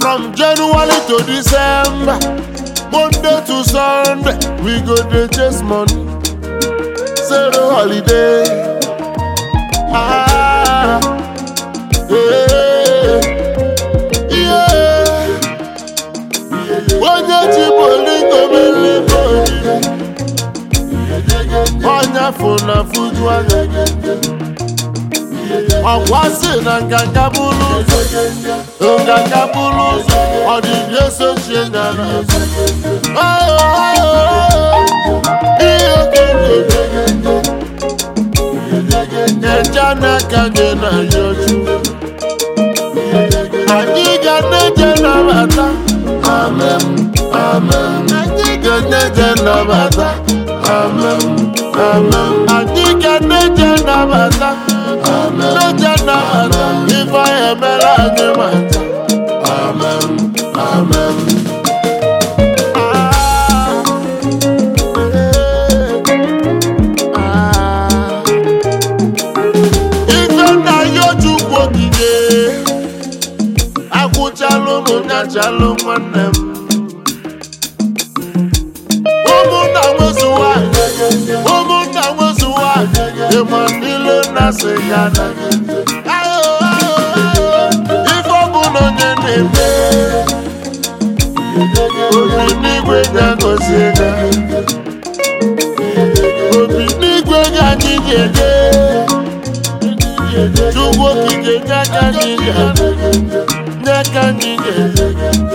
From January to December, Monday to Sunday, we go dey chase money. Zero holiday. Ah, yeah, yeah. Onye chiboli komele boli, onye funa fuju anya. Ọkwasị na nganga bulu ụzọ, nganga bulu ụzọ, ọ dị Yesu chie nyara. Ihe okeke, eja n'aka nye na yoju. Anyị ga na-eje nabata, amen, amen. Anyị ga na-eje nabata, amen, amen. Anyị ga na-eje nabata. N'eje nabata, ife anyị emere anyị mata. Amen, amen. Ife nna ya Chukwu okike, akwụchalụ m nyachalụ nwanne m. Ụmụnna nwezuwa, ụmụnna nwezuwa, ịma niile na-asị ya na ife ọbụla onye na-eme, obi n'igwe ga-agọzi ego, obi n'igwe ga-anyị ga-eje, Chukwu okike nye aka anyị ga-eje, nye aka anyị ga-eje.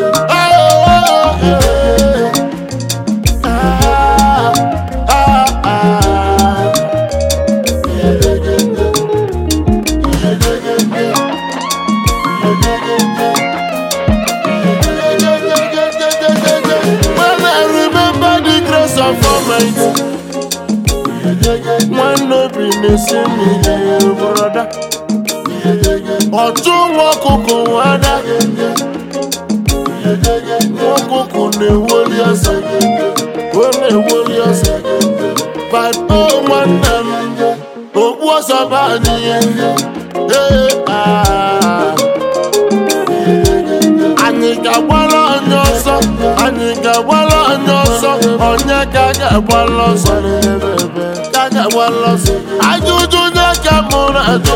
One no be missing me, brother. Ọtụ nwokuku wada, nwokuku na-ewoli ọsọ, ọ na-ewoli ọsọ. But oh nwanne m, okpu ọsọ bụ anyị. Anyị ga-agbara onye ọsọ, anyị ga-agbara onye ọsọ, onye ka ga-agbara ọsọ. Ajụjụ nye ka mụ na-ajụ,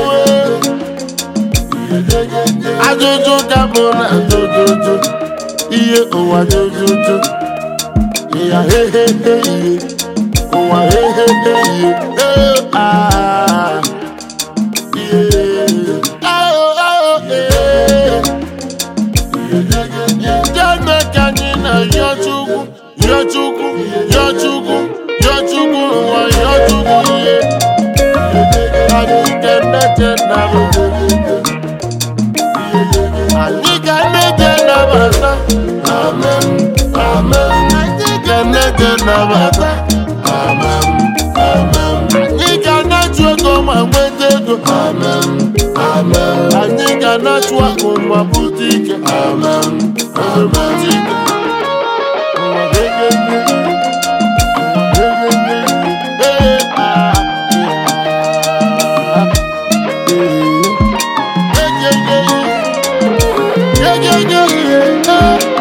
ajụjụ ka mụ na-ajụjụ, ihe ụwa jụjụjụ, ya hehehe ihe, ụwa hehehe ihe, jeme ka anyị na-ayọ Chukwu, yọ Chukwu, yọ Chukwu, yọ Chukwu, ụwa yọ Chukwu ihe. Anyị ga-emeje nabata, anyị ga-emeje nabata, amen, amen. Anyị ga-emeje nabata, amen, amen. Anyị ga-anachu ego ma nweta ego, amen, amen. Anyị ga-anachu akụ ma bute ike, amen, amen. Yeah.